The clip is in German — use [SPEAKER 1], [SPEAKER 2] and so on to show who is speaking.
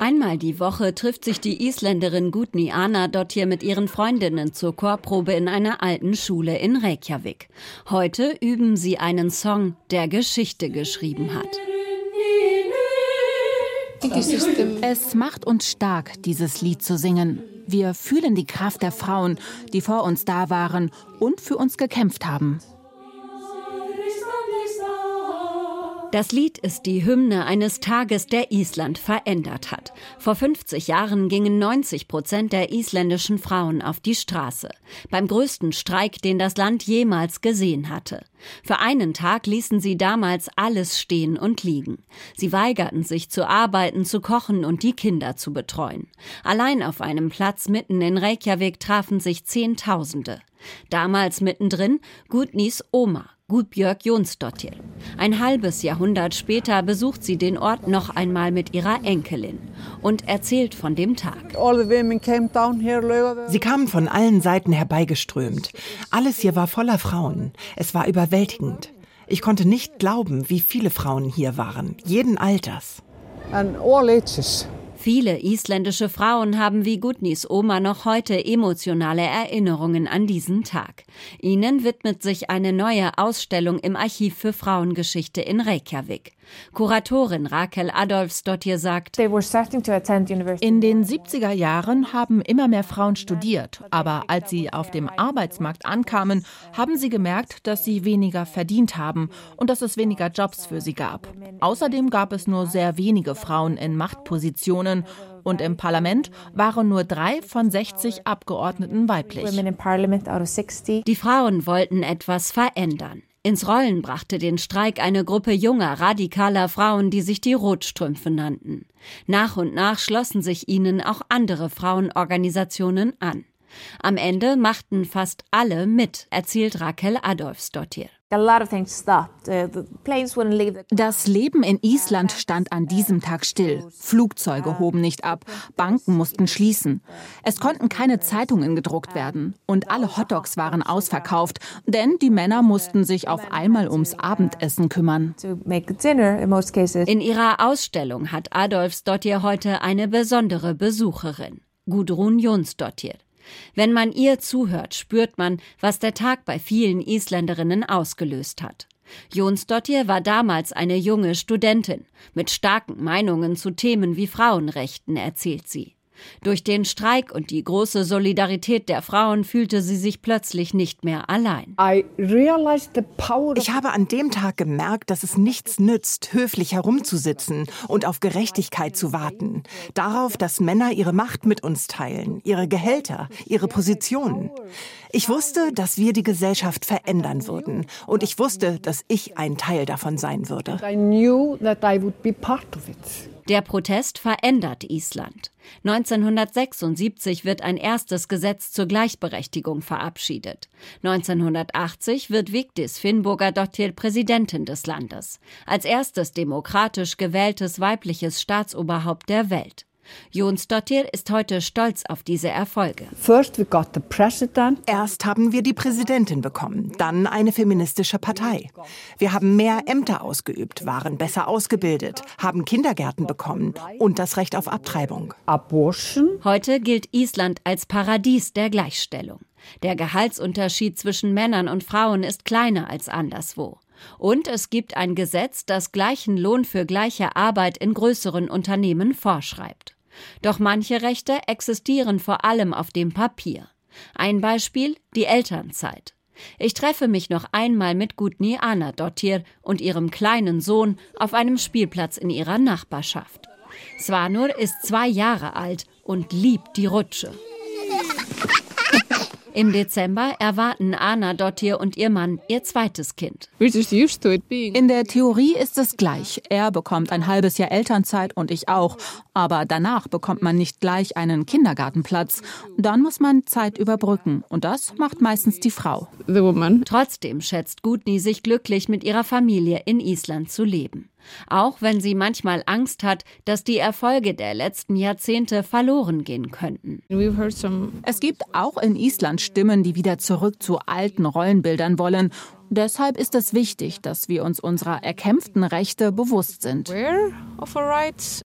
[SPEAKER 1] Einmal die Woche trifft sich die Isländerin Gudni Arnardóttir mit ihren Freundinnen zur Chorprobe in einer alten Schule in Reykjavik. Heute üben sie einen Song, der Geschichte geschrieben hat.
[SPEAKER 2] Es macht uns stark, dieses Lied zu singen. Wir fühlen die Kraft der Frauen, die vor uns da waren und für uns gekämpft haben.
[SPEAKER 1] Das Lied ist die Hymne eines Tages, der Island verändert hat. Vor 50 Jahren gingen 90% der isländischen Frauen auf die Straße. Beim größten Streik, den das Land jemals gesehen hatte. Für einen Tag ließen sie damals alles stehen und liegen. Sie weigerten sich zu arbeiten, zu kochen und die Kinder zu betreuen. Allein auf einem Platz mitten in Reykjavik trafen sich Zehntausende. Damals mittendrin Gudnis Oma, Gudbjörg Jónsdóttir. Ein halbes Jahrhundert später besucht sie den Ort noch einmal mit ihrer Enkelin und erzählt von dem Tag.
[SPEAKER 3] Sie kamen von allen Seiten herbeigeströmt. Alles hier war voller Frauen. Es war überwältigend. Ich konnte nicht glauben, wie viele Frauen hier waren, jeden Alters.
[SPEAKER 1] Viele isländische Frauen haben wie Gudnis Oma noch heute emotionale Erinnerungen an diesen Tag. Ihnen widmet sich eine neue Ausstellung im Archiv für Frauengeschichte in Reykjavik. Kuratorin Rakel Adolfsdóttir sagt:
[SPEAKER 2] In den 70er Jahren haben immer mehr Frauen studiert, aber als sie auf dem Arbeitsmarkt ankamen, haben sie gemerkt, dass sie weniger verdient haben und dass es weniger Jobs für sie gab. Außerdem gab es nur sehr wenige Frauen in Machtpositionen und im Parlament waren nur 3 von 60 Abgeordneten weiblich.
[SPEAKER 1] Die Frauen wollten etwas verändern. Ins Rollen brachte den Streik eine Gruppe junger, radikaler Frauen, die sich die Rotstrümpfe nannten. Nach und nach schlossen sich ihnen auch andere Frauenorganisationen an. Am Ende machten fast alle mit, erzählt Rakel Adolfsdóttir.
[SPEAKER 2] Das Leben in Island stand an diesem Tag still. Flugzeuge hoben nicht ab, Banken mussten schließen. Es konnten keine Zeitungen gedruckt werden. Und alle Hotdogs waren ausverkauft, denn die Männer mussten sich auf einmal ums Abendessen kümmern.
[SPEAKER 1] In ihrer Ausstellung hat Adolfsdóttir heute eine besondere Besucherin, Gudrun Jónsdóttir. Wenn man ihr zuhört, spürt man, was der Tag bei vielen Isländerinnen ausgelöst hat. Jónsdóttir war damals eine junge Studentin mit starken Meinungen zu Themen wie Frauenrechten, erzählt sie. Durch den Streik und die große Solidarität der Frauen fühlte sie sich plötzlich nicht mehr allein.
[SPEAKER 3] Ich habe an dem Tag gemerkt, dass es nichts nützt, höflich herumzusitzen und auf Gerechtigkeit zu warten. Darauf, dass Männer ihre Macht mit uns teilen, ihre Gehälter, ihre Positionen. Ich wusste, dass wir die Gesellschaft verändern würden. Und ich wusste, dass ich ein Teil davon sein würde.
[SPEAKER 1] Der Protest verändert Island. 1976 wird ein erstes Gesetz zur Gleichberechtigung verabschiedet. 1980 wird Vigdis Finnbogadóttir Präsidentin des Landes, als erstes demokratisch gewähltes weibliches Staatsoberhaupt der Welt. Jónsdóttir ist heute stolz auf diese Erfolge.
[SPEAKER 3] Erst haben wir die Präsidentin bekommen, dann eine feministische Partei. Wir haben mehr Ämter ausgeübt, waren besser ausgebildet, haben Kindergärten bekommen und das Recht auf Abtreibung.
[SPEAKER 1] Heute gilt Island als Paradies der Gleichstellung. Der Gehaltsunterschied zwischen Männern und Frauen ist kleiner als anderswo. Und es gibt ein Gesetz, das gleichen Lohn für gleiche Arbeit in größeren Unternehmen vorschreibt. Doch manche Rechte existieren vor allem auf dem Papier. Ein Beispiel: die Elternzeit. Ich treffe mich noch einmal mit Gudni Arnardóttir und ihrem kleinen Sohn auf einem Spielplatz in ihrer Nachbarschaft. Svanur ist 2 Jahre alt und liebt die Rutsche. Im Dezember erwarten Arnardóttir und ihr Mann ihr zweites Kind.
[SPEAKER 2] In der Theorie ist es gleich. Er bekommt ein halbes Jahr Elternzeit und ich auch. Aber danach bekommt man nicht gleich einen Kindergartenplatz. Dann muss man Zeit überbrücken. Und das macht meistens die Frau.
[SPEAKER 1] Trotzdem schätzt Gudni sich glücklich, mit ihrer Familie in Island zu leben. Auch wenn sie manchmal Angst hat, dass die Erfolge der letzten Jahrzehnte verloren gehen könnten.
[SPEAKER 2] Es gibt auch in Island Stimmen, die wieder zurück zu alten Rollenbildern wollen. Deshalb ist es wichtig, dass wir uns unserer erkämpften Rechte bewusst sind.